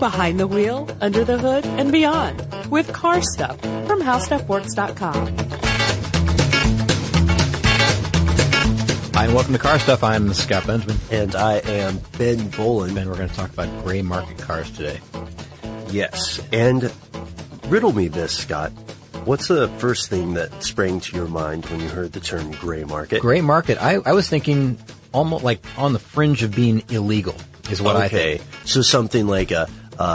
behind the wheel, under the hood, and beyond with Car Stuff from HowStuffWorks.com. Hi, and welcome to Car Stuff. I'm Scott Benjamin. And I am Ben Bolin. And we're going to talk about gray market cars today. Yes. And riddle me this, Scott. What's the first thing that sprang to your mind when you heard the term gray market? Gray market. I was thinking almost like on the fringe of being illegal is what I think. So something like a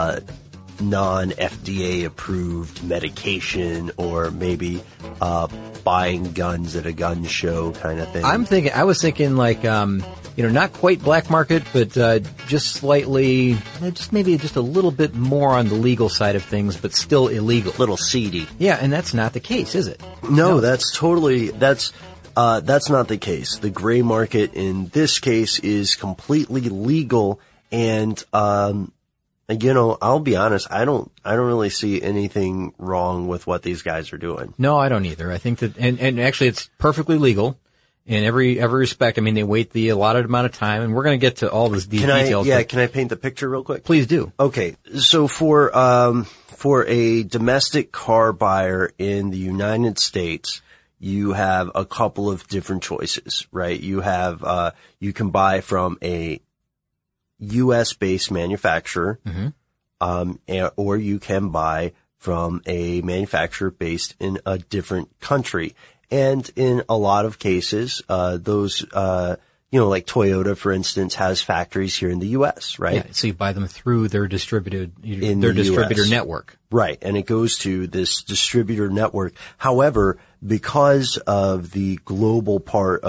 non-FDA approved medication, or maybe buying guns at a gun show kind of thing. I was thinking like, not quite black market, but just slightly, maybe just a little bit more on the legal side of things, but still illegal. Little seedy. Yeah, and that's not the case, is it? No, that's not the case. The gray market in this case is completely legal, and I'll be honest, I don't really see anything wrong with what these guys are doing. No, I don't either. I think that, and actually it's perfectly legal in every respect. I mean, they wait the allotted amount of time, and we're going to get to all these details. Can I paint the picture real quick? Please do. Okay. So for a domestic car buyer in the United States, you have a couple of different choices, right? You have, you can buy from a U.S.-based manufacturer, or you can buy from a manufacturer based in a different country. And in a lot of cases, those, like Toyota, for instance, has factories here in the U.S., right? Yeah, so you buy them through their distributor network. Right, and it goes to this distributor network. However, because of the global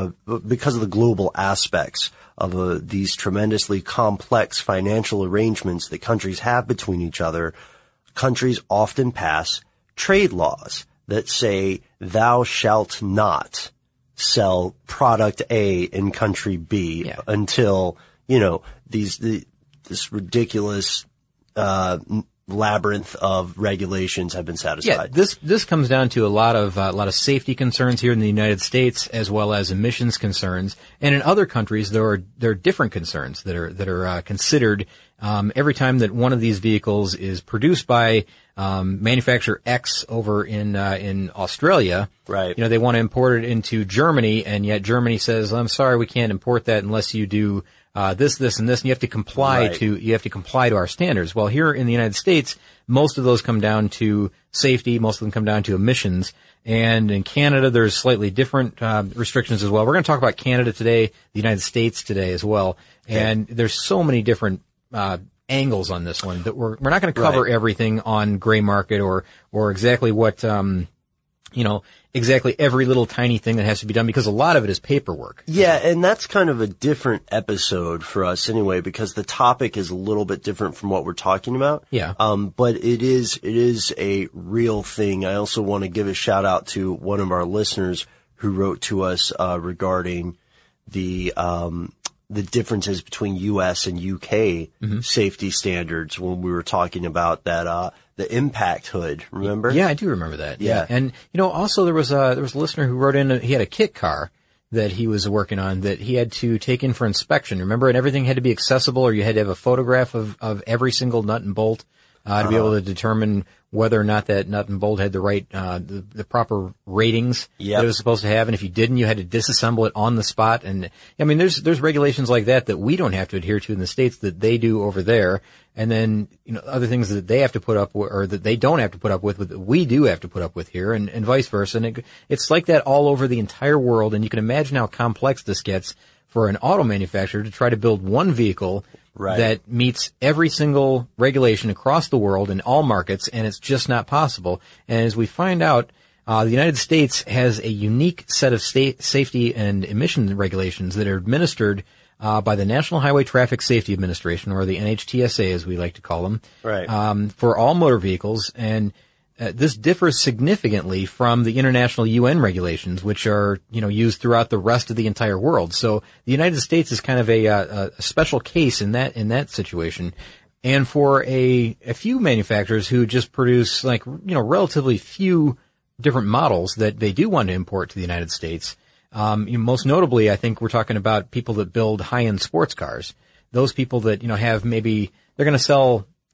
aspects of these tremendously complex financial arrangements that countries have between each other, countries often pass trade laws that say thou shalt not sell product A in country B until, this ridiculous labyrinth of regulations have been satisfied. Yeah, this comes down to a lot of safety concerns here in the United States, as well as emissions concerns. And in other countries, there are different concerns that are considered every time that one of these vehicles is produced by manufacturer X over in Australia. Right. They want to import it into Germany, and yet Germany says, "I'm sorry, we can't import that unless you do this, and this, and you have to comply to our standards." Well, here in the United States, most of those come down to safety, most of them come down to emissions. And in Canada, there's slightly different restrictions as well. We're going to talk about Canada today, the United States today as well. And there's so many different angles on this one that we're not going to cover everything on gray market or exactly what exactly every little tiny thing that has to be done, because a lot of it is paperwork. Yeah, and that's kind of a different episode for us anyway, because the topic is a little bit different from what we're talking about. Yeah. But it is a real thing. I also want to give a shout out to one of our listeners who wrote to us regarding the differences between U.S. and U.K. safety standards when we were talking about that the impact hood, remember? Yeah, I do remember that. Yeah. And also there was a listener who wrote in, he had a kit car that he was working on that he had to take in for inspection. Remember? And everything had to be accessible, or you had to have a photograph of every single nut and bolt to be able to determine whether or not that nut and bolt had the right, the proper ratings that it was supposed to have. And if you didn't, you had to disassemble it on the spot. And I mean, there's regulations like that we don't have to adhere to in the States that they do over there. And then, other things that they have to put up with, or that they don't have to put up with, that we do have to put up with here, and vice versa. And it's like that all over the entire world. And you can imagine how complex this gets for an auto manufacturer to try to build one vehicle that meets every single regulation across the world in all markets, and it's just not possible. And as we find out, the United States has a unique set of safety and emission regulations that are administered by the National Highway Traffic Safety Administration, or the NHTSA as we like to call them, for all motor vehicles. And this differs significantly from the international UN regulations, which are, used throughout the rest of the entire world. So the United States is kind of a special case in that situation. And for a few manufacturers who just produce relatively few different models that they do want to import to the United States, most notably, I think we're talking about people that build high-end sports cars. Those people that, have maybe, they're going to sell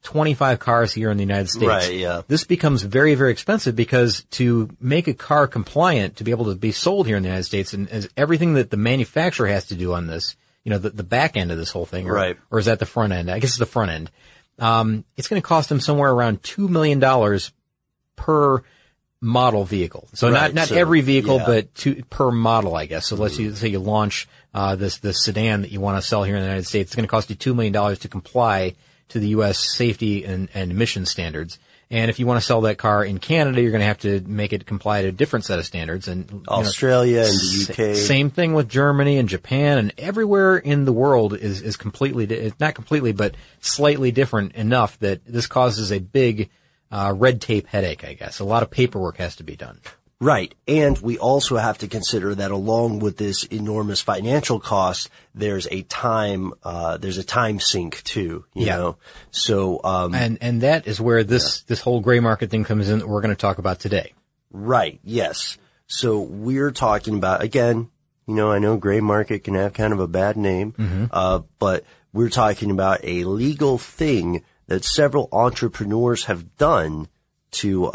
25 cars here in the United States. Right, yeah. This becomes very, very expensive because to make a car compliant, to be able to be sold here in the United States, and as everything that the manufacturer has to do on this, the back end of this whole thing, or is that the front end? I guess it's the front end. It's going to cost them somewhere around $2 million per model vehicle. So not every vehicle, but per model, I guess. So let's say you launch this sedan that you want to sell here in the United States. It's going to cost you $2 million to comply to the U.S. safety and emission standards. And if you want to sell that car in Canada, you're going to have to make it comply to a different set of standards. And Australia and the UK. Same thing with Germany and Japan, and everywhere in the world is completely, not completely, but slightly different enough that this causes a big red tape headache, I guess. A lot of paperwork has to be done. Right. And we also have to consider that along with this enormous financial cost, there's a time sink too, you know? So, and that is where this whole gray market thing comes in that we're going to talk about today. Right. Yes. So we're talking about, again, I know gray market can have kind of a bad name, but we're talking about a legal thing that several entrepreneurs have done to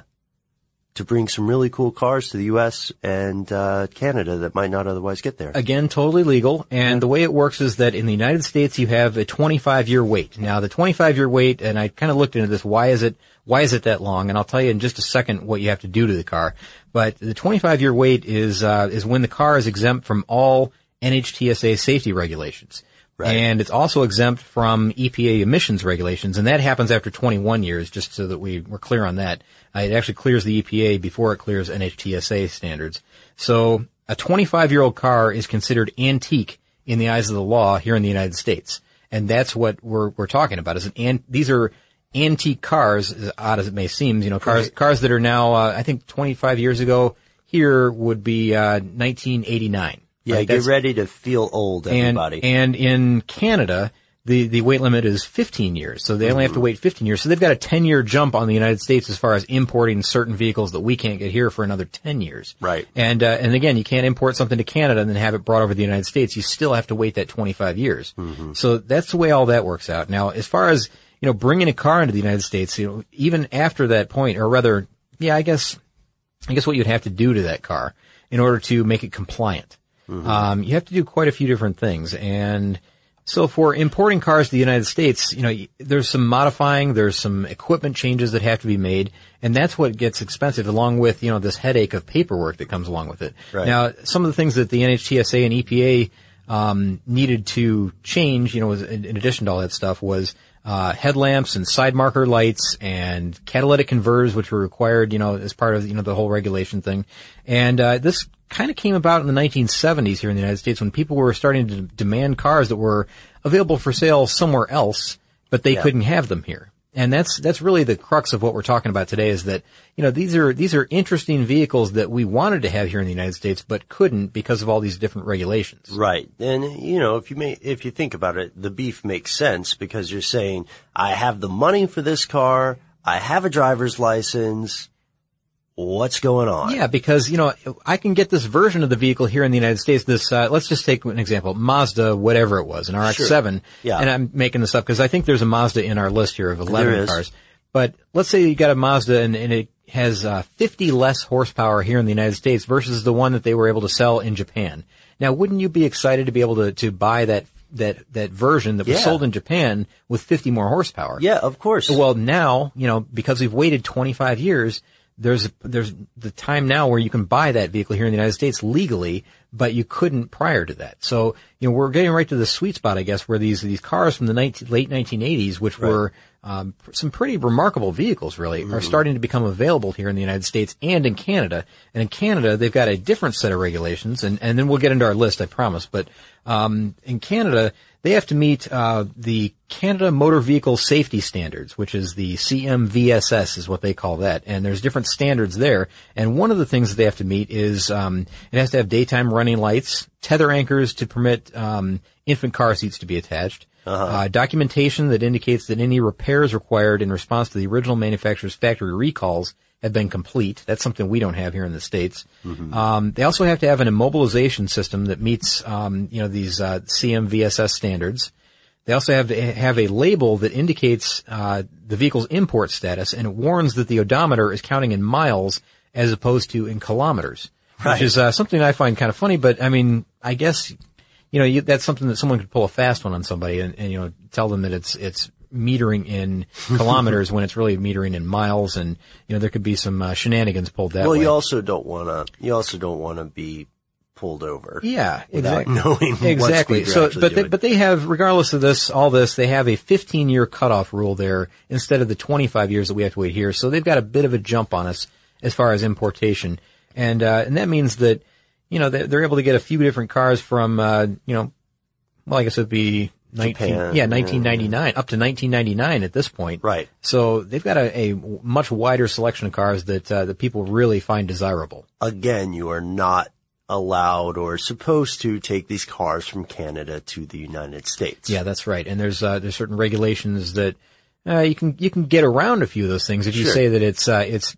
bring some really cool cars to the U.S. and Canada that might not otherwise get there. Again, totally legal. And the way it works is that in the United States, you have a 25-year wait. Now, the 25-year wait, and I kind of looked into this, why is it that long? And I'll tell you in just a second what you have to do to the car. But the 25-year wait is when the car is exempt from all NHTSA safety regulations. Right. And it's also exempt from EPA emissions regulations, and that happens after 21 years, just so that we're clear on that. It actually clears the EPA before it clears NHTSA standards. So a 25-year-old car is considered antique in the eyes of the law here in the United States. And that's what we're talking about. These are antique cars, as odd as it may seem, cars that are now, I think 25 years ago here would be 1989. Yeah, right? Get ready to feel old, everybody. And in Canada, the weight limit is 15 years. So they only have to wait 15 years. So they've got a 10-year jump on the United States as far as importing certain vehicles that we can't get here for another 10 years. Right. And again, you can't import something to Canada and then have it brought over to the United States. You still have to wait that 25 years. So that's the way all that works out. Now, as far as, bringing a car into the United States, even after that point, or rather, I guess what you'd have to do to that car in order to make it compliant. You have to do quite a few different things. And so for importing cars to the United States, there's some modifying, there's some equipment changes that have to be made, and that's what gets expensive, along with, this headache of paperwork that comes along with it. Right. Now, some of the things that the NHTSA and EPA needed to change, in addition to all that stuff, was headlamps and side marker lights and catalytic converters, which were required, as part of, the whole regulation thing. And this kind of came about in the 1970s here in the United States when people were starting to demand cars that were available for sale somewhere else, but they couldn't have them here. And that's really the crux of what we're talking about today, is that, these are interesting vehicles that we wanted to have here in the United States, but couldn't because of all these different regulations. Right. And, if you think about it, the beef makes sense because you're saying, I have the money for this car, I have a driver's license, what's going on? Yeah, because, I can get this version of the vehicle here in the United States. This, let's just take an example. Mazda, whatever it was, an RX-7. Sure. Yeah. And I'm making this up because I think there's a Mazda in our list here of 11 cars. But let's say you got a Mazda and it has 50 less horsepower here in the United States versus the one that they were able to sell in Japan. Now, wouldn't you be excited to be able to buy that version that was sold in Japan with 50 more horsepower? Yeah, of course. Well, now, because we've waited 25 years, there's the time now where you can buy that vehicle here in the United States legally, but you couldn't prior to that. So, we're getting right to the sweet spot, I guess, where these cars from the late 1980s, which were some pretty remarkable vehicles, really, are starting to become available here in the United States and in Canada. And in Canada, they've got a different set of regulations, and then we'll get into our list, I promise. But in Canada, they have to meet the Canada Motor Vehicle Safety Standards, which is the CMVSS is what they call that. And there's different standards there. And one of the things that they have to meet is it has to have daytime running lights, tether anchors to permit infant car seats to be attached, documentation that indicates that any repairs required in response to the original manufacturer's factory recalls have been complete. That's something we don't have here in the States. They also have to have an immobilization system that meets, these CMVSS standards. They also have to have a label that indicates the vehicle's import status, and it warns that the odometer is counting in miles as opposed to in kilometers, right. which is something I find kind of funny. But I mean, I guess that's something that someone could pull a fast one on somebody and tell them that it's metering in kilometers when it's really metering in miles, and there could be some shenanigans pulled that way. Well, you also don't want to be pulled over. Yeah, without exactly. knowing exactly. What speed you're doing. But they have, regardless of all this, they have a 15-year cutoff rule there instead of the 25 years that we have to wait here. So they've got a bit of a jump on us as far as importation, and that means that they're able to get a few different cars from I guess it'd be 1999 up to 1999 at this point. Right. So they've got a much wider selection of cars that people really find desirable. Again, you are not allowed or supposed to take these cars from Canada to the United States. Yeah, that's right. And there's certain regulations that you can get around a few of those things if you say that it's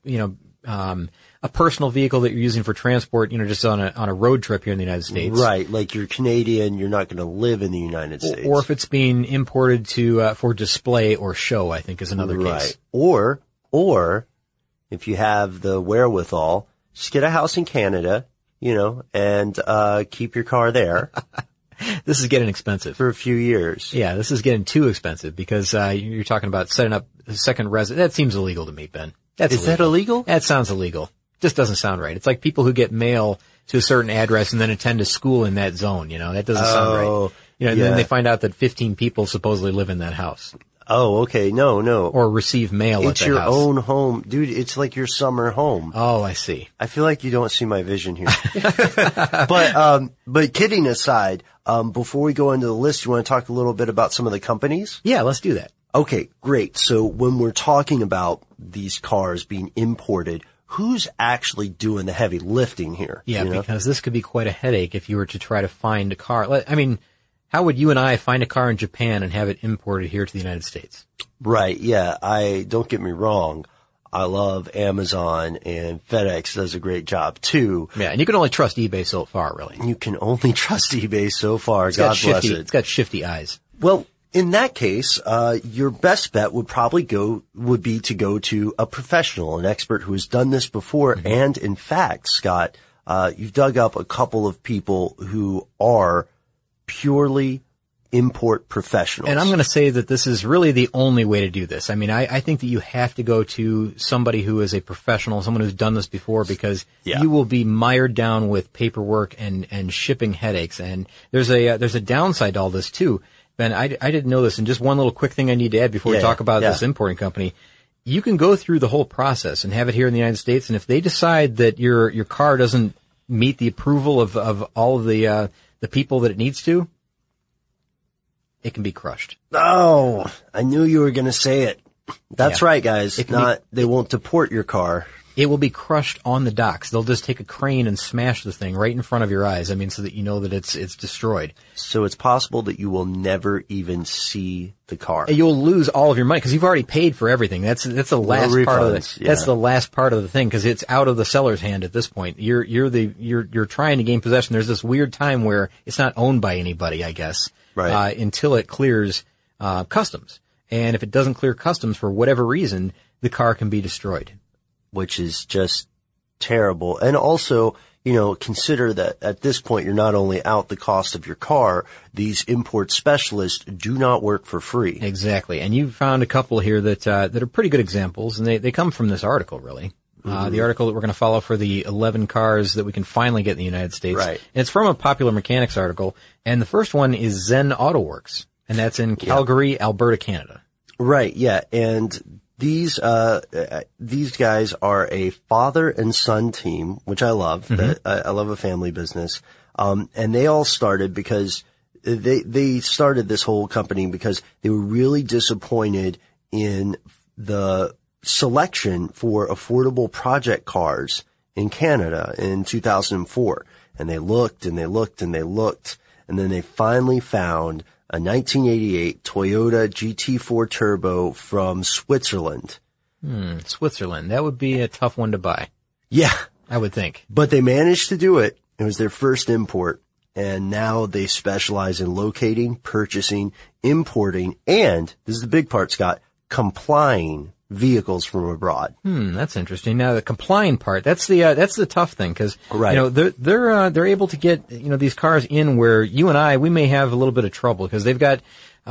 a personal vehicle that you're using for transport, just on a road trip here in the United States. Right. Like you're Canadian, you're not going to live in the United States. Or if it's being imported for display or show, I think is another case. Or if you have the wherewithal, just get a house in Canada, and keep your car there. This is getting expensive. For a few years. Yeah, this is getting too expensive because you're talking about setting up a second residence. That seems illegal to me, Ben. Is that illegal? That sounds illegal. Just doesn't sound right. It's like people who get mail to a certain address and then attend a school in that zone, that doesn't sound right. And then they find out that 15 people supposedly live in that house. Oh, okay. No. Or receive mail at that house. It's your own home. Dude, it's like your summer home. Oh, I see. I feel like you don't see my vision here. But kidding aside, before we go into the list, you want to talk a little bit about some of the companies? Yeah, let's do that. Okay, great. So when we're talking about these cars being imported, who's actually doing the heavy lifting here? Yeah, because this could be quite a headache if you were to try to find a car. I mean, how would you and I find a car in Japan and have it imported here to the United States? Right, yeah. Don't get me wrong. I love Amazon, and FedEx does a great job too. Yeah, and you can only trust eBay so far, really. You can only trust eBay so far. God bless it. It's got shifty eyes. Well, in that case, your best bet would be to go to a professional, an expert who has done this before. Mm-hmm. And in fact, Scott, you've dug up a couple of people who are purely import professionals. And I'm going to say that this is really the only way to do this. I mean, I think that you have to go to somebody who is a professional, someone who's done this before, because you will be mired down with paperwork and shipping headaches. And there's a downside to all this too. Ben, I didn't know this, and just one little quick thing I need to add before we talk about this importing company. You can go through the whole process and have it here in the United States, and if they decide that your car doesn't meet the approval of all of the people that it needs to, it can be crushed. Oh, I knew you were going to say it. That's right, guys. They won't deport your car. It will be crushed on the docks. They'll just take a crane and smash the thing right in front of your eyes. I mean, so that you know that it's destroyed. So it's possible that you will never even see the car. And you'll lose all of your money because you've already paid for everything. That's the last part of it. That's the last part of the thing because it's out of the seller's hand at this point. You're trying to gain possession. There's this weird time where it's not owned by anybody, I guess, right? Until it clears customs. And if it doesn't clear customs for whatever reason, the car can be destroyed. Which is just terrible. And also, consider that at this point, you're not only out the cost of your car, these import specialists do not work for free. Exactly. And you found a couple here that are pretty good examples, and they come from this article, really. Mm-hmm. The article that we're going to follow for the 11 cars that we can finally get in the United States. Right. And it's from a Popular Mechanics article. And the first one is Zen Auto Works, and that's in Calgary, Alberta, Canada. Right. Yeah. And these guys are a father and son team, which I love. Mm-hmm. I love a family business. And they all started because they started this whole company because they were really disappointed in the selection for affordable project cars in Canada in 2004. And they looked and they looked and they looked. And then they finally found a 1988 Toyota GT4 Turbo from Switzerland. Switzerland. That would be a tough one to buy. Yeah. I would think. But they managed to do it. It was their first import. and now they specialize in locating, purchasing, importing, and, this is the big part, Scott, complying vehicles from abroad. That's interesting. Now the complying part, that's the tough thing, because Right. you know they're able to get these cars in where you and I, we may have a little bit of trouble because they've got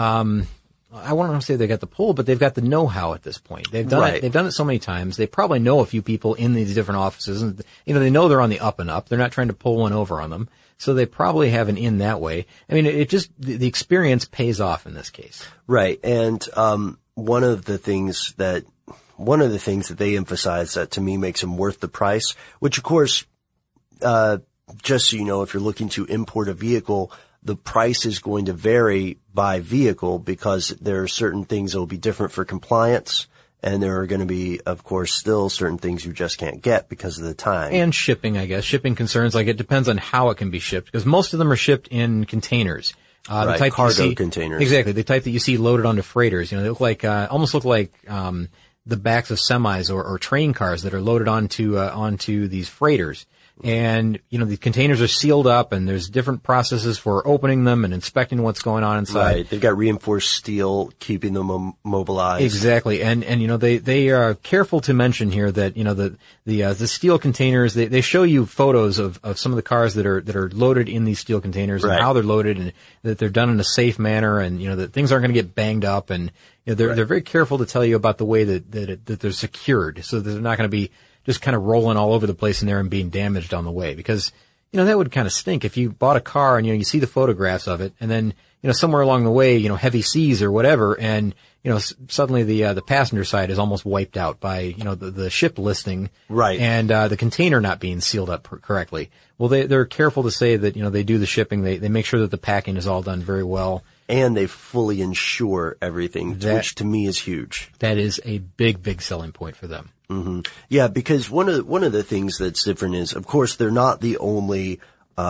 I won't want to say they got the pull, but they've got the know-how at this point. They've done Right. it. They've done it so many times. They probably know a few people in these different offices, and they know they're on the up and up. They're not trying to pull one over on them, so they probably have an in that way. I mean, it just the experience pays off in this case. Right. And one of the things that they emphasize that to me makes them worth the price, which of course, just so you know, if you're looking to import a vehicle, the price is going to vary by vehicle because there are certain things that will be different for compliance, and there are going to be, of course, still certain things you just can't get because of the time. And shipping, I guess. Shipping concerns, like it depends on how it can be shipped, because most of them are shipped in containers. Right, the type cargo that you see, containers. Exactly. The type that you see loaded onto freighters. They look like, almost look like, the backs of semis or train cars that are loaded onto these freighters. And, the containers are sealed up, and there's different processes for opening them and inspecting what's going on inside. Right. They've got reinforced steel keeping them mobilized. Exactly. And they are careful to mention here that, the steel containers, they show you photos of some of the cars that are loaded in these steel containers and Right. how they're loaded, and that they're done in a safe manner, and, that things aren't going to get banged up, and, they're very careful to tell you about the way that they're secured, so that they're not going to be just kind of rolling all over the place in there and being damaged on the way, because, that would kind of stink if you bought a car and, you see the photographs of it, and then, somewhere along the way, heavy seas or whatever, and, suddenly the passenger side is almost wiped out by, the ship listing. Right. And, the container not being sealed up correctly. Well, they're careful to say that, they do the shipping. They make sure that the packing is all done very well. And they fully insure everything, which to me is huge. That is a big, big selling point for them. Mm-hmm. Yeah, because one of the things that's different is, of course, they're not the only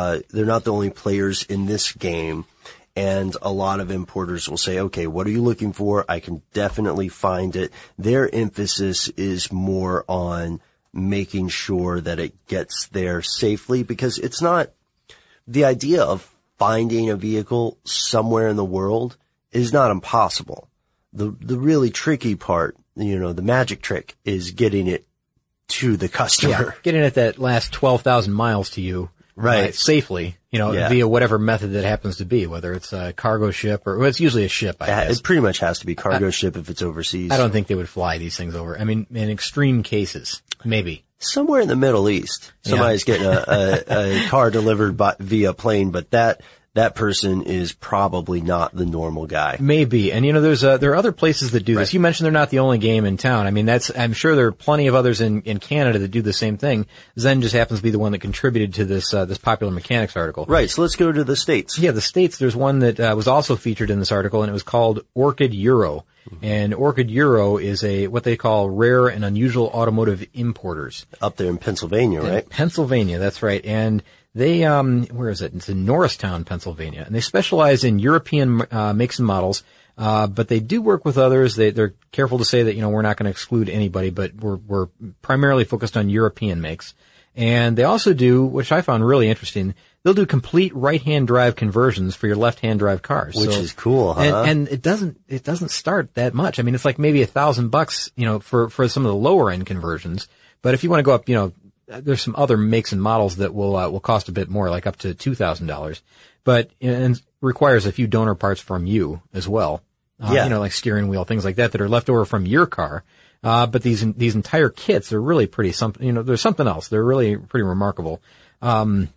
players in this game. And a lot of importers will say, okay, what are you looking for? I can definitely find it. Their emphasis is more on making sure that it gets there safely, because it's not the idea of finding a vehicle somewhere in the world is not impossible. The really tricky part, the magic trick, is getting it to the customer. Yeah, getting it that last 12,000 miles to you. Right. Safely, via whatever method that happens to be, whether it's a cargo ship or, well, it's usually a ship, I guess. It pretty much has to be cargo ship if it's overseas. I don't think they would fly these things over. I mean, in extreme cases, maybe. Somewhere in the Middle East, somebody's getting a car delivered via plane, but that person is probably not the normal guy. Maybe. And there are other places that do this. You mentioned they're not the only game in town. I mean, I'm sure there are plenty of others in Canada that do the same thing. Zen just happens to be the one that contributed to this Popular Mechanics article. Right. So let's go to the States. Yeah, the States, there's one that was also featured in this article, and it was called Orchid Euro. And Orchid Euro is what they call rare and unusual automotive importers. Up there in Pennsylvania, right? In Pennsylvania, that's right. And they, where is it? It's in Norristown, Pennsylvania. And they specialize in European makes and models, but they do work with others. They're careful to say that, we're not going to exclude anybody, but we're primarily focused on European makes. And they also do, which I found really interesting, they'll do complete right-hand drive conversions for your left-hand drive cars. Which is cool, huh? And it doesn't start that much. I mean, it's like maybe $1,000, for some of the lower end conversions. But if you want to go up, there's some other makes and models that will cost a bit more, like up to $2,000. But, and requires a few donor parts from you as well. Like steering wheel, things like that are left over from your car. But these entire kits are really pretty they're something else. They're really pretty remarkable. And,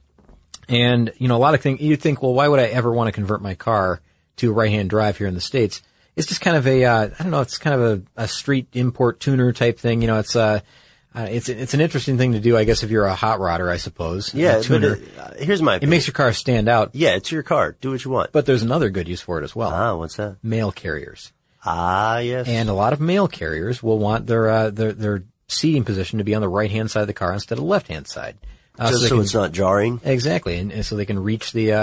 a lot of things, you'd think, well, why would I ever want to convert my car to a right-hand drive here in the States? It's just kind of it's kind of a street import tuner type thing. It's an interesting thing to do, I guess, if you're a hot rodder, I suppose. Yeah, tuner. but here's my opinion. It makes your car stand out. Yeah, it's your car. Do what you want. But there's another good use for it as well. Ah, what's that? Mail carriers. Ah, yes. And a lot of mail carriers will want their seating position to be on the right-hand side of the car instead of the left-hand side. Just so it's not jarring. Exactly. And so they can reach the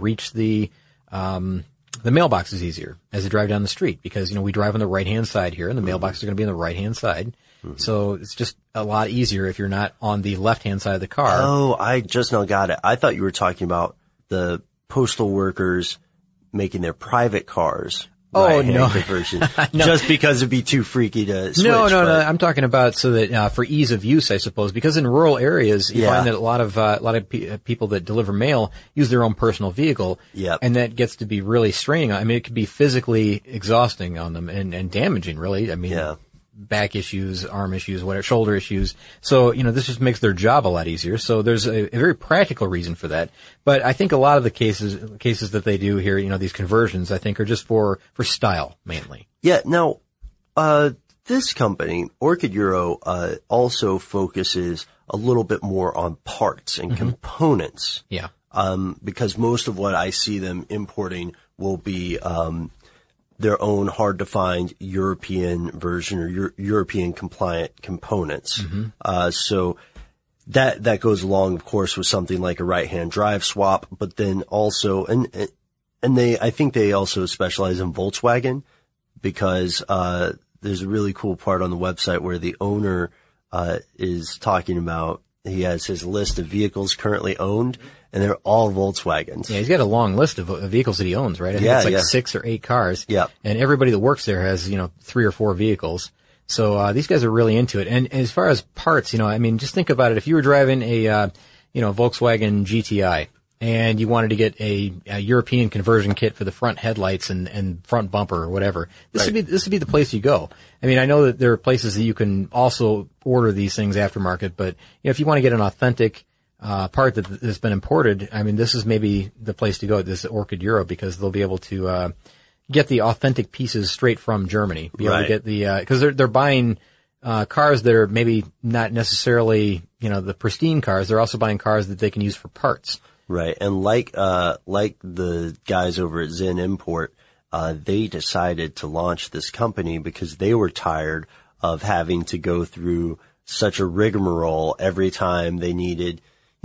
mailboxes easier as they drive down the street, because, we drive on the right-hand side here, and the mailboxes are going to be on the right-hand side. Mm-hmm. So it's just a lot easier if you're not on the left-hand side of the car. Oh, I just now got it. I thought you were talking about the postal workers making their private cars Oh, right-hand no. conversion, No. just because it'd be too freaky to switch. No. but- I'm talking about so that for ease of use, I suppose, because in rural areas you Yeah. find that a lot of people that deliver mail use their own personal vehicle, Yep. and that gets to be really straining. I mean, it could be physically exhausting on them and damaging, really. I mean, Yeah. back issues, arm issues, whatever, shoulder issues. So, this just makes their job a lot easier. So there's a very practical reason for that. But I think a lot of the cases that they do here, these conversions, I think are just for style mainly. Yeah. Now, this company, Orchid Euro, also focuses a little bit more on parts and components. Yeah. Because most of what I see them importing will be, their own hard to find European version or European compliant components. So that goes along, of course, with something like a right-hand drive swap, but then also, and I think they also specialize in Volkswagen because, there's a really cool part on the website where the owner, is talking about, he has his list of vehicles currently owned and they're all Volkswagens. Yeah, he's got a long list of vehicles that he owns, right? I think Yeah, it's like yeah. 6 or 8 cars. Yeah. And everybody that works there has, 3 or 4 vehicles. So, these guys are really into it. And as far as parts, just think about it. If you were driving a Volkswagen GTI and you wanted to get a European conversion kit for the front headlights and front bumper or whatever, this would be the place you go. I mean, I know that there are places that you can also order these things aftermarket, but, if you want to get an authentic part that's been imported, I mean, this is maybe the place to go, this Orchid Euro, because they'll be able to get the authentic pieces straight from Germany. Be able to get because they're buying cars that are maybe not necessarily, the pristine cars. They're also buying cars that they can use for parts. Right. And like the guys over at Zen Import, they decided to launch this company because they were tired of having to go through such a rigmarole every time they needed,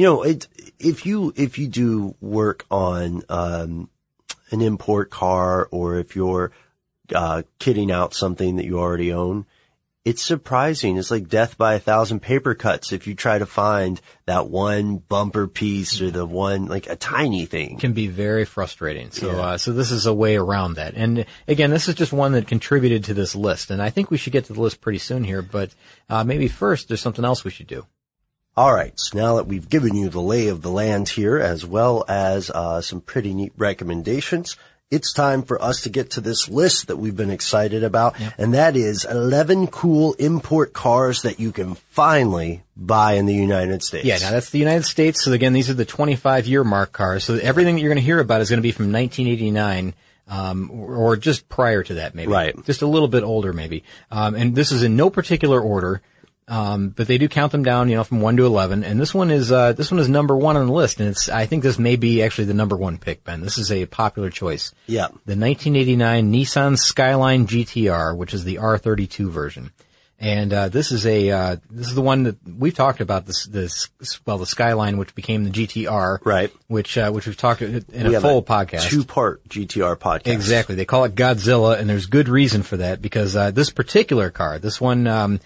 if you do work on, an import car or if you're, kitting out something that you already own, it's surprising. It's like death by 1,000 paper cuts if you try to find that one bumper piece or the one, like a tiny thing. Can be very frustrating. So, so this is a way around that. And again, this is just one that contributed to this list. And I think we should get to the list pretty soon here, but, maybe first there's something else we should do. All right. So now that we've given you the lay of the land here, as well as some pretty neat recommendations, it's time for us to get to this list that we've been excited about, and that is 11 cool import cars that you can finally buy in the United States. Yeah, now that's the United States. So again, these are the 25-year mark cars. So everything that you're going to hear about is going to be from 1989. Or just prior to that, maybe. Right. Just a little bit older, maybe. And this is in no particular order. But they do count them down, from 1 to 11. And this one is number 1 on the list. And I think this may be actually the number 1 pick, Ben. This is a popular choice. Yeah. The 1989 Nissan Skyline GTR, which is the R32 version. And, this is the one that we've talked about, the Skyline, which became the GTR. Right. Which we've talked in a full podcast. 2-part GTR podcast. Exactly. They call it Godzilla, and there's good reason for that because, this particular car, this one,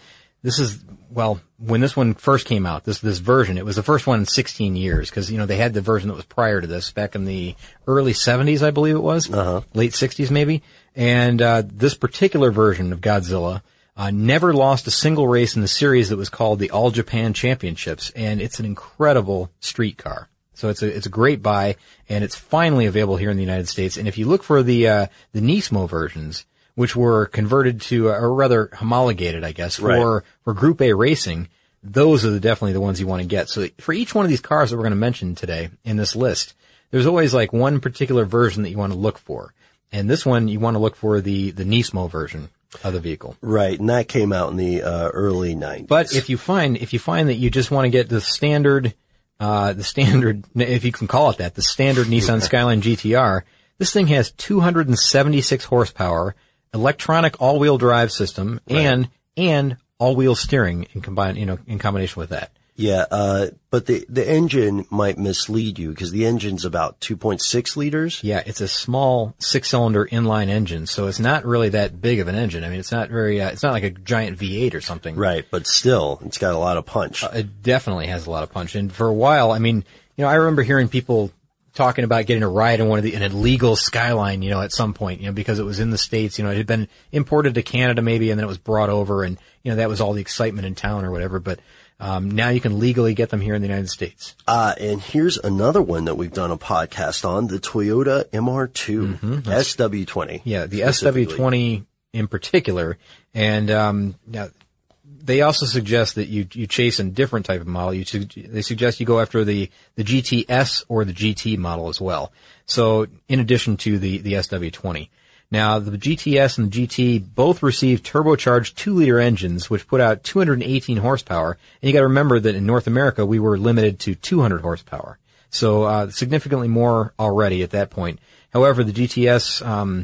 when this one first came out, this version, it was the first one in 16 years because, they had the version that was prior to this back in the early 70s, I believe it was. Late 60s maybe. And, this particular version of Godzilla, never lost a single race in the series that was called the All Japan Championships. And it's an incredible street car. So it's a great buy and it's finally available here in the United States. And if you look for the Nismo versions, which were converted to, or rather homologated, I guess, for Group A racing, those are definitely the ones you want to get. So for each one of these cars that we're going to mention today in this list, there's always like one particular version that you want to look for. And this one, you want to look for the Nismo version of the vehicle. Right. And that came out in the, early 90s. But if you find that you just want to get the standard, if you can call it that, the standard Nissan Skyline GTR, this thing has 276 horsepower, electronic all-wheel drive system, and all-wheel steering in combination with that. Yeah, but the engine might mislead you because the engine's about 2.6 liters. Yeah, it's a small 6-cylinder inline engine, so it's not really that big of an engine. I mean, it's not it's not like a giant V8 or something. Right, but still, it's got a lot of punch. It definitely has a lot of punch. And for a while, I mean, I remember hearing people talking about getting a ride in an illegal Skyline, at some point, because it was in the States, it had been imported to Canada maybe, and then it was brought over, and, that was all the excitement in town or whatever, but now you can legally get them here in the United States. And here's another one that we've done a podcast on, the Toyota MR2, SW20. Yeah, the SW20 in particular. And, now, they also suggest that you chase a different type of model. They suggest you go after the GTS or the GT model as well. So, in addition to the SW20. Now, the GTS and the GT both receive turbocharged 2-liter engines, which put out 218 horsepower. And you gotta remember that in North America, we were limited to 200 horsepower. So, significantly more already at that point. However, the GTS and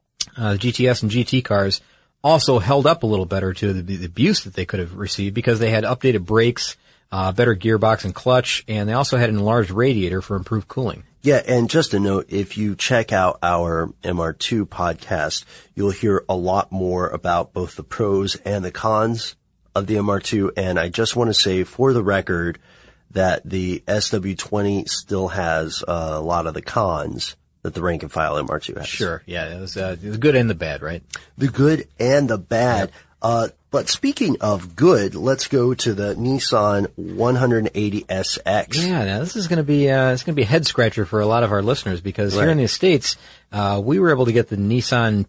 GT cars also held up a little better to the abuse that they could have received because they had updated brakes, better gearbox and clutch, and they also had an enlarged radiator for improved cooling. Yeah, and just a note, if you check out our MR2 podcast, you'll hear a lot more about both the pros and the cons of the MR2, and I just want to say for the record that the SW20 still has a lot of the cons that the rank and file MR2 has. Sure, yeah, it was the good and the bad, right? The good and the bad. Yep. But speaking of good, let's go to the Nissan 180SX. Yeah, now this is going to be a head scratcher for a lot of our listeners because here in the States, we were able to get the Nissan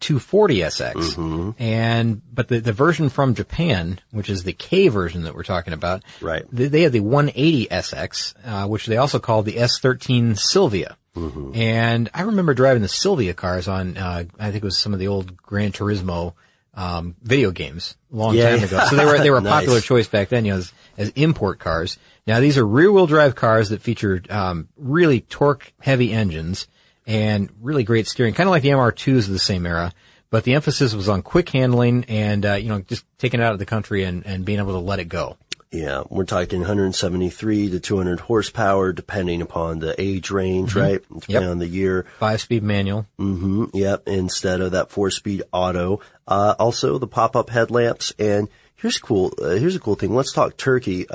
240SX, but the version from Japan, which is the K version that we're talking about, right? They had the 180SX, which they also called the S13 Silvia. And I remember driving the Silvia cars on, I think it was some of the old Gran Turismo video games a long time ago. So they were a popular choice back then, as import cars. Now these are rear-wheel drive cars that featured really torque-heavy engines and really great steering, kind of like the MR2s of the same era. But the emphasis was on quick handling and just taking it out of the country and being able to let it go. Yeah, we're talking 173 to 200 horsepower, depending upon the age range, right? Depending on the year. 5-speed manual. Yep, instead of that 4-speed auto. Also the pop-up headlamps. And here's a cool thing. Let's talk Turkey.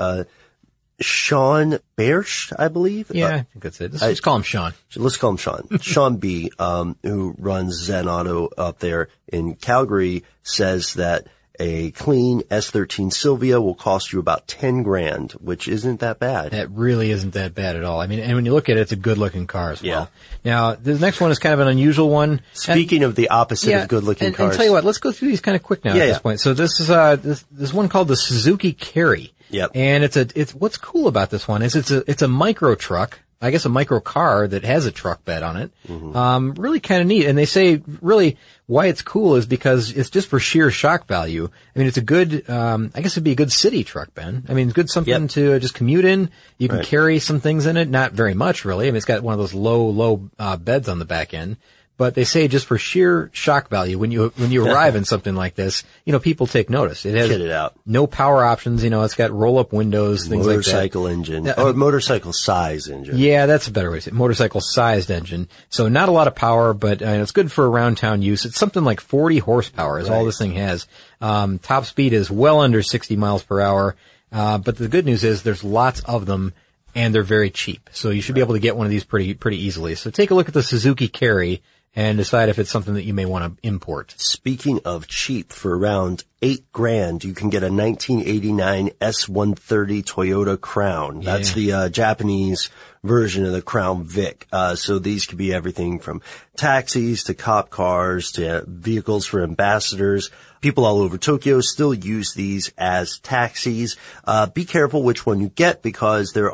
Sean Bersch, I believe. Yeah, I think that's it. Let's just call him Sean. Let's call him Sean. Sean B, who runs Zen Auto up there in Calgary, says that a clean S13 Silvia will cost you about $10,000, which isn't that bad. That really isn't that bad at all. I mean, and when you look at it, it's a good looking car as well. Now, the next one is kind of an unusual one. Speaking of the opposite of good looking cars. And tell you what, let's go through these kind of quick now at this point. So this is, this one called the Suzuki Carry. Yep. And it's what's cool about this one is it's a micro truck. I guess a micro car that has a truck bed on it. Really kind of neat. And they say really why it's cool is because it's just for sheer shock value. I mean, it's a good, I guess it'd be a good city truck, Ben. I mean, it's good something to just commute in. You can carry some things in it, not very much really. I mean, it's got one of those low beds on the back end. But they say just for sheer shock value, when you arrive in something like this, people take notice. It has no power options, it's got roll-up windows, things like that. Motorcycle engine. Motorcycle size engine. Yeah, that's a better way to say it. Motorcycle sized engine. So not a lot of power, but it's good for around town use. It's something like 40 horsepower is all this thing has. Top speed is well under 60 miles per hour. But the good news is there's lots of them and they're very cheap. So you should be able to get one of these pretty easily. So take a look at the Suzuki Carry and decide if it's something that you may want to import. Speaking of cheap, for around $8,000, you can get a 1989 S130 Toyota Crown. That's the Japanese version of the Crown Vic. So these could be everything from taxis to cop cars to vehicles for ambassadors. People all over Tokyo still use these as taxis. Be careful which one you get because there's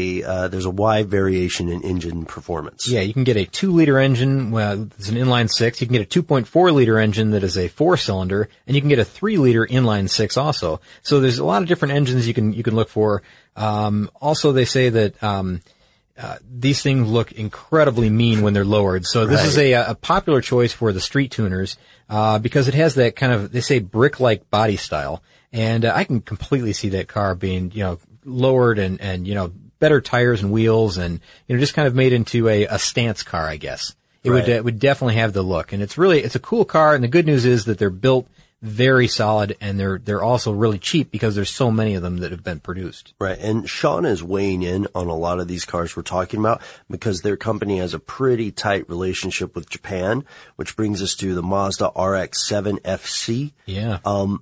a wide variation in engine performance. Yeah, you can get a 2-liter engine, it's an inline 6. You can get a 2.4-liter engine that is a 4-cylinder, and you can get a 3-liter inline 6 also. So there's a lot of different engines you can look for. Also they say that, these things look incredibly mean when they're lowered. So this is a popular choice for the street tuners, because it has that kind of, they say brick-like body style. And, I can completely see that car being, lowered and, better tires and wheels and, just kind of made into a stance car, I guess. It would definitely have the look. And it's a cool car. And the good news is that they're built very solid, and they're also really cheap because there's so many of them that have been produced. Right. And Sean is weighing in on a lot of these cars we're talking about because their company has a pretty tight relationship with Japan, which brings us to the Mazda RX-7 FC. Yeah.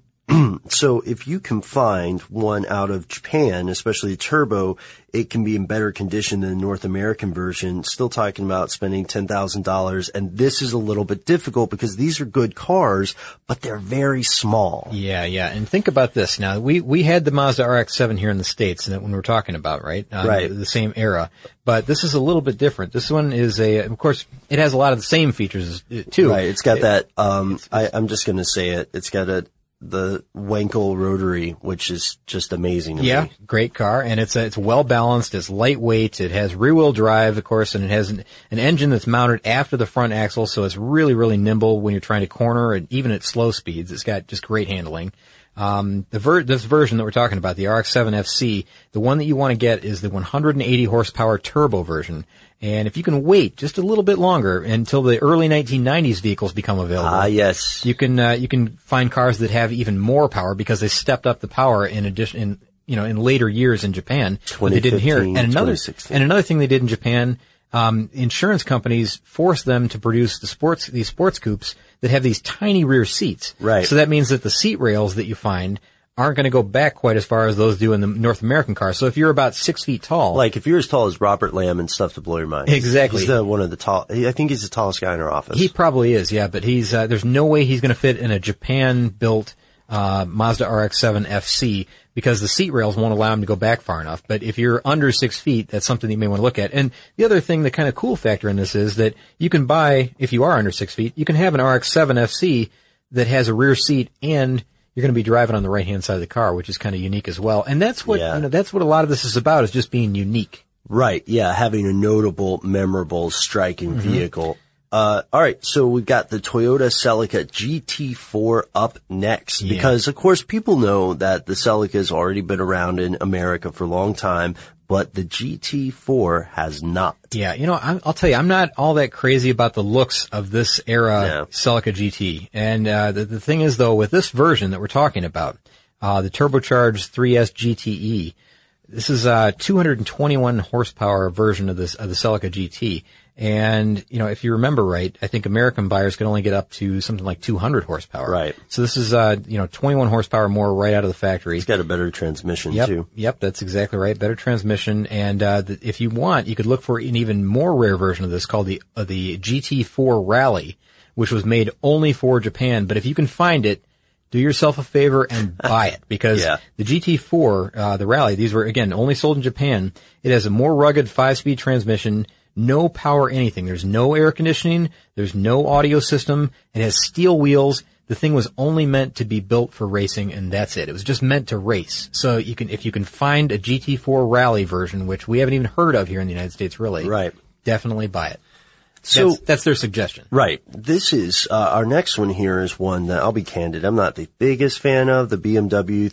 So if you can find one out of Japan, especially the turbo, it can be in better condition than the North American version. Still talking about spending $10,000. And this is a little bit difficult because these are good cars, but they're very small. Yeah. And think about this. Now, we had the Mazda RX-7 here in the States that when we're talking about, right? Right. The same era. But this is a little bit different. This one is of course, it has a lot of the same features too. Right. It's got I'm just going to say it. It's got the Wankel rotary, which is just amazing to me. Great car, and it's well balanced, it's lightweight, it has rear wheel drive, of course, and it has an engine that's mounted after the front axle, so it's really, really nimble when you're trying to corner, and even at slow speeds, it's got just great handling. This version that we're talking about, the RX-7 FC, the one that you want to get is the 180 horsepower turbo version. And if you can wait just a little bit longer until the early 1990s vehicles become available. Yes. You can find cars that have even more power because they stepped up the power in later years in Japan. But they didn't here. And another thing they did in Japan, insurance companies forced them to produce these sports coupes that have these tiny rear seats. Right. So that means that the seat rails that you find aren't going to go back quite as far as those do in the North American cars. So if you're about 6 feet tall. Like if you're as tall as Robert Lamb and stuff to blow your mind. Exactly. He's one of the tall, I think he's the tallest guy in our office. He probably is, yeah, but he's, there's no way he's going to fit in a Japan-built, Mazda RX-7 FC because the seat rails won't allow him to go back far enough. But if you're under 6 feet, that's something that you may want to look at. And the other thing, the kind of cool factor in this is that you can buy, if you are under 6 feet, you can have an RX-7 FC that has a rear seat and you're going to be driving on the right-hand side of the car, which is kind of unique as well. And that's what, that's what a lot of this is about, is just being unique. Right. Yeah. Having a notable, memorable, striking vehicle. All right. So we've got the Toyota Celica GT4 up next because of course people know that the Celica has already been around in America for a long time, but the GT4 has not. Yeah. I'll tell you, I'm not all that crazy about the looks of this era Celica GT. And, the thing is though, with this version that we're talking about, the turbocharged 3S GTE, this is a 221 horsepower version of the Celica GT. And, if you remember right, I think American buyers could only get up to something like 200 horsepower. Right. So this is, 21 horsepower more right out of the factory. It's got a better transmission too. Yep, that's exactly right. Better transmission. And, if you want, you could look for an even more rare version of this called the GT4 Rally, which was made only for Japan. But if you can find it, do yourself a favor and buy it because the GT4, the Rally, these were again only sold in Japan. It has a more rugged 5-speed transmission. No power anything. There's no air conditioning. There's no audio system. It has steel wheels. The thing was only meant to be built for racing, and that's it. It was just meant to race. So if you can find a GT4 Rally version, which we haven't even heard of here in the United States, really, definitely buy it. So that's their suggestion. Right. This is, our next one here is one that I'll be candid. I'm not the biggest fan of, the BMW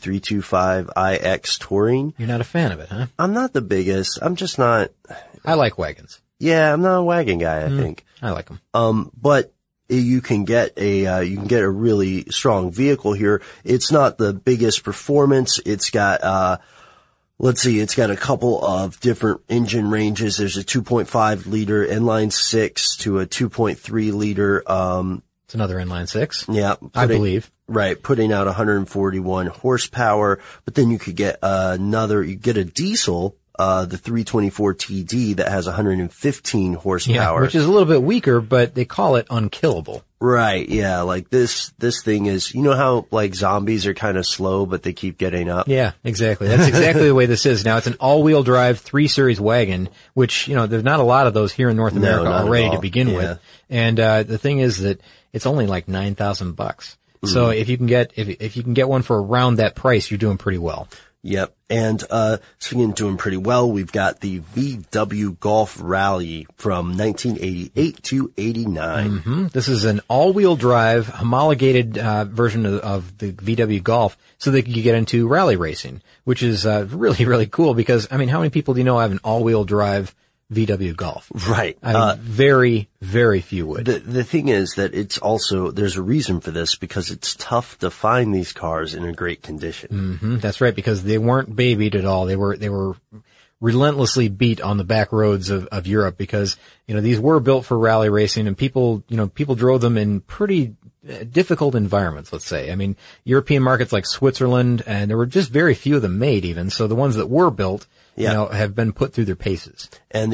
325iX Touring. You're not a fan of it, huh? I'm not the biggest. I'm just not. I like wagons. Yeah, I'm not a wagon guy, I think. I like them. But you can get a really strong vehicle here. It's not the biggest performance. It's got, it's got a couple of different engine ranges. There's a 2.5 liter inline 6 to a 2.3 liter, it's another inline 6. Yeah. I believe. Right. Putting out 141 horsepower, but then you could get you get a diesel, the 324 TD that has 115 horsepower. Yeah, which is a little bit weaker, but they call it unkillable. Right, yeah, like this thing is, how like zombies are kind of slow, but they keep getting up? Yeah, exactly. That's exactly the way this is. Now it's an all-wheel drive 3 Series wagon, which, there's not a lot of those here in North America already to begin with. And, the thing is that it's only like $9,000. So if you can get one for around that price, you're doing pretty well. Yep. And, speaking of doing pretty well, we've got the VW Golf Rally from 1988 to 89. Mm-hmm. This is an all-wheel drive homologated, version of the VW Golf so that you can get into rally racing, which is, really, really cool because, how many people do you know have an all-wheel drive VW Golf. Right. I mean, very, very few would. The thing is that it's also, there's a reason for this because it's tough to find these cars in a great condition. That's right, because they weren't babied at all. They were relentlessly beat on the back roads of Europe because, these were built for rally racing and people drove them in pretty difficult environments, let's say. I mean, European markets like Switzerland, and there were just very few of them made even. So the ones that were built, have been put through their paces. And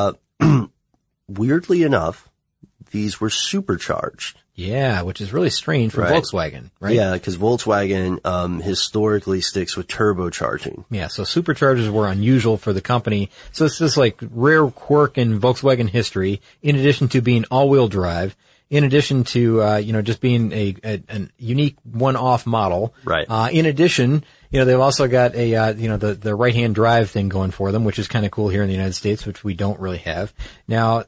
weirdly enough, these were supercharged. Yeah, which is really strange for Volkswagen, right? Yeah, because Volkswagen historically sticks with turbocharging. Yeah, so superchargers were unusual for the company. So it's this like rare quirk in Volkswagen history, in addition to being all-wheel drive, in addition to just being a unique one-off model. Right. In addition, they've also got the right-hand drive thing going for them, which is kind of cool here in the United States, which we don't really have. Now,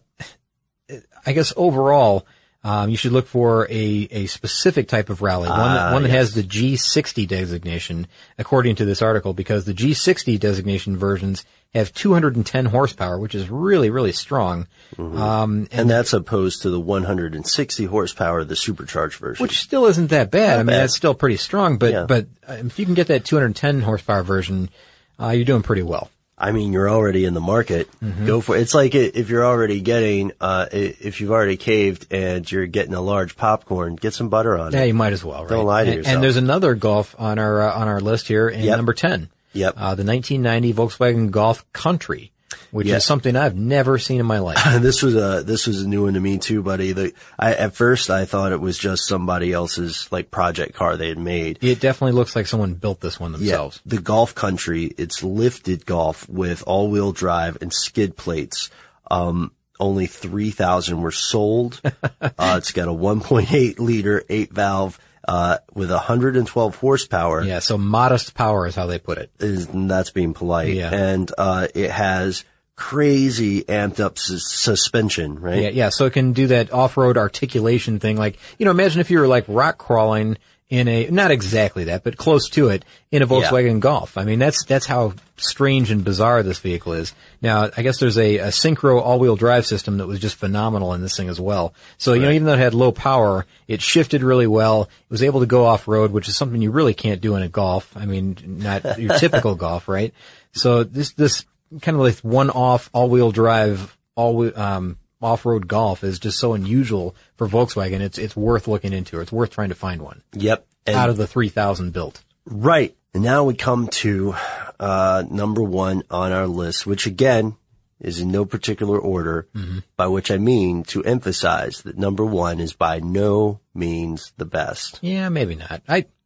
I guess overall, you should look for a specific type of rally, one that has the G60 designation, according to this article, because the G60 designation versions have 210 horsepower, which is really, really strong. And that's opposed to the 160 horsepower of the supercharged version. Which still isn't that bad. That's still pretty strong, but if you can get that 210 horsepower version, you're doing pretty well. I mean, you're already in the market. Go for it. It's like if you're already getting, if you've already caved and you're getting a large popcorn, get some butter on it. Yeah, you might as well, right? Don't lie to yourself. And there's another Golf on our list here in number 10. Yep. The 1990 Volkswagen Golf Country, which is something I've never seen in my life. This was a new one to me too, buddy. At first I thought it was just somebody else's like project car they had made. It definitely looks like someone built this one themselves. Yeah. The Golf Country, it's lifted golf with all-wheel drive and skid plates. Only 3,000 were sold. It's got a 1.8 liter 8-valve with 112 horsepower. Yeah, so modest power is how they put it. That's being polite. Yeah. And it has crazy amped up suspension, right? Yeah, so it can do that off-road articulation thing. Like, imagine if you were like rock crawling in not exactly that, but close to it, in a Volkswagen Golf. I mean, that's how strange and bizarre this vehicle is. Now, I guess there's a synchro all-wheel drive system that was just phenomenal in this thing as well. So, even though it had low power, it shifted really well. It was able to go off-road, which is something you really can't do in a Golf. I mean, not your typical Golf, right? So this kind of like one-off all-wheel drive, off-road Golf is just so unusual for Volkswagen. It's worth looking into. It's worth trying to find one. Yep. Out of the 3,000 built. Right. And now we come to number 1 on our list, which again is in no particular order, by which I mean to emphasize that number 1 is by no means the best. Yeah, maybe not.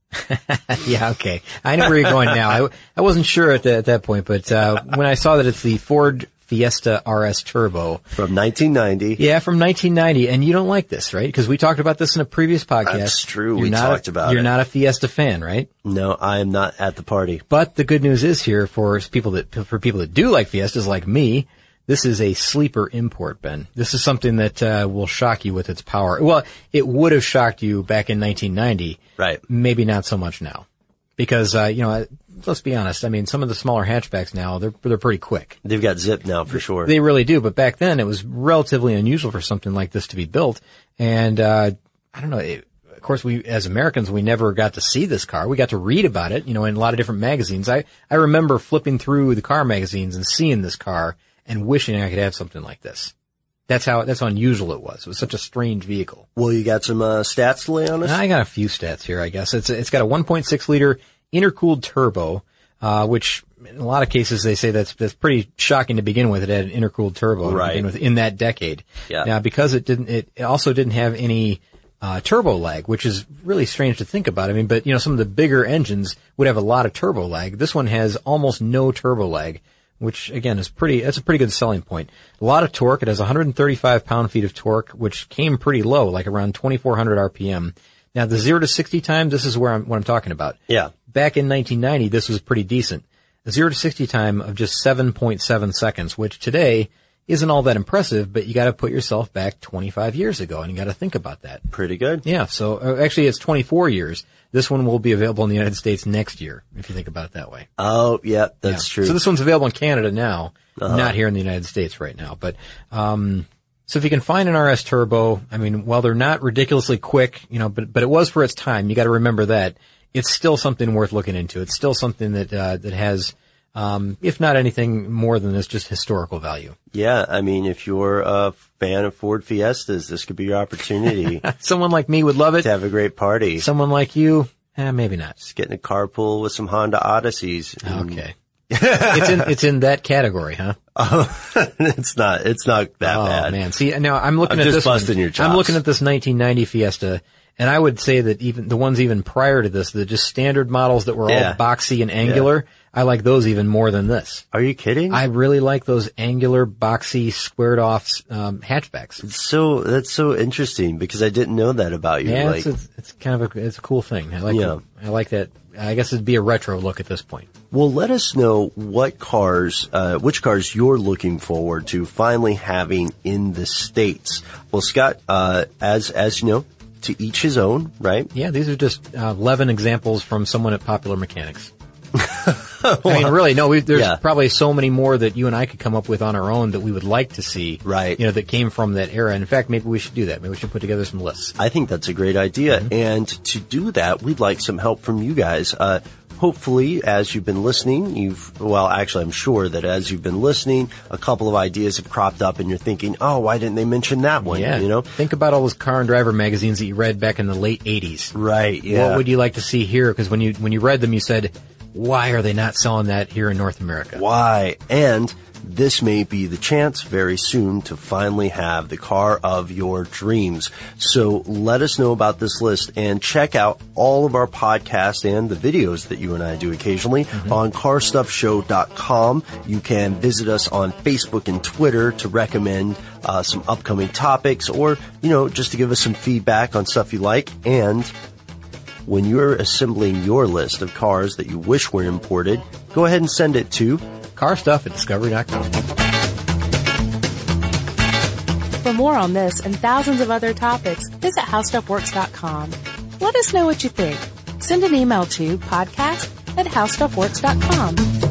Yeah, okay. I know where you're going now. I wasn't sure at that point, but when I saw that it's the Ford Fiesta RS Turbo. From 1990. Yeah, from 1990. And you don't like this, right? Because we talked about this in a previous podcast. That's true. We talked about it. You're not a Fiesta fan, right? No, I am not at the party. But the good news is here for people that do like Fiestas like me, this is a sleeper import, Ben. This is something that will shock you with its power. Well, it would have shocked you back in 1990. Right. Maybe not so much now. Because, let's be honest. I mean, some of the smaller hatchbacks now, they're pretty quick. They've got zip now for sure. They really do. But back then it was relatively unusual for something like this to be built. And, I don't know. Of course, we, as Americans, we never got to see this car. We got to read about it, in a lot of different magazines. I remember flipping through the car magazines and seeing this car and wishing I could have something like this. That's how unusual it was. It was such a strange vehicle. Well, you got some stats to lay on us? I got a few stats here, I guess. It's got a 1.6 liter intercooled turbo, which in a lot of cases they say that's pretty shocking to begin with. It had an intercooled turbo to begin with in that decade. Yeah. Now, because it also didn't have any turbo lag, which is really strange to think about. I mean, but some of the bigger engines would have a lot of turbo lag. This one has almost no turbo lag, which again that's a pretty good selling point. A lot of torque. It has 135 pound-feet of torque, which came pretty low, like around 2,400 RPM. Now the 0 to 60 time, this is what I'm talking about. Yeah. Back in 1990, this was pretty decent. A 0 to 60 time of just 7.7 seconds, which today isn't all that impressive, but you got to put yourself back 25 years ago, and you got to think about that. Pretty good. Yeah. So actually, it's 24 years. This one will be available in the United States next year, if you think about it that way. Oh, yeah, that's true. So this one's available in Canada now, not here in the United States right now. But, so if you can find an RS Turbo, I mean, while they're not ridiculously quick, but it was for its time. You got to remember that it's still something worth looking into. It's still something that has, if not anything more than this, just historical value. Yeah, I mean, if you're a fan of Ford Fiestas, this could be your opportunity. Someone like me would love it. To have a great party. Someone like you, maybe not. Just get in a carpool with some Honda Odysseys. Okay. It's in that category, huh? It's not that bad. Oh man. See, now I'm looking at just this busting your chops. I'm looking at this 1990 Fiesta, and I would say that even the ones even prior to this, the just standard models that were all boxy and angular, I like those even more than this. Are you kidding? I really like those angular, boxy, squared off, hatchbacks. That's so interesting because I didn't know that about you. Yeah, it's kind of it's a cool thing. I like that. I guess it'd be a retro look at this point. Well, let us know which cars you're looking forward to finally having in the States. Well, Scott, as you know, to each his own, right? Yeah, these are just 11 examples from someone at Popular Mechanics. I mean, really, no, there's probably so many more that you and I could come up with on our own that we would like to see, right? That came from that era. In fact, maybe we should do that. Maybe we should put together some lists. I think that's a great idea. Mm-hmm. And to do that, we'd like some help from you guys. Hopefully, as you've been listening, I'm sure that as you've been listening, a couple of ideas have cropped up and you're thinking, oh, why didn't they mention that one? Yeah. Think about all those Car and Driver magazines that you read back in the late 80s. Right, yeah. What would you like to see here? Because when you read them, you said, why are they not selling that here in North America? Why? And this may be the chance very soon to finally have the car of your dreams. So let us know about this list and check out all of our podcasts and the videos that you and I do occasionally on CarStuffShow.com. You can visit us on Facebook and Twitter to recommend some upcoming topics or, just to give us some feedback on stuff you like. And when you're assembling your list of cars that you wish were imported, go ahead and send it to CarStuff@Discovery.com. For more on this and thousands of other topics, visit HowStuffWorks.com. Let us know what you think. Send an email to podcast@HowStuffWorks.com.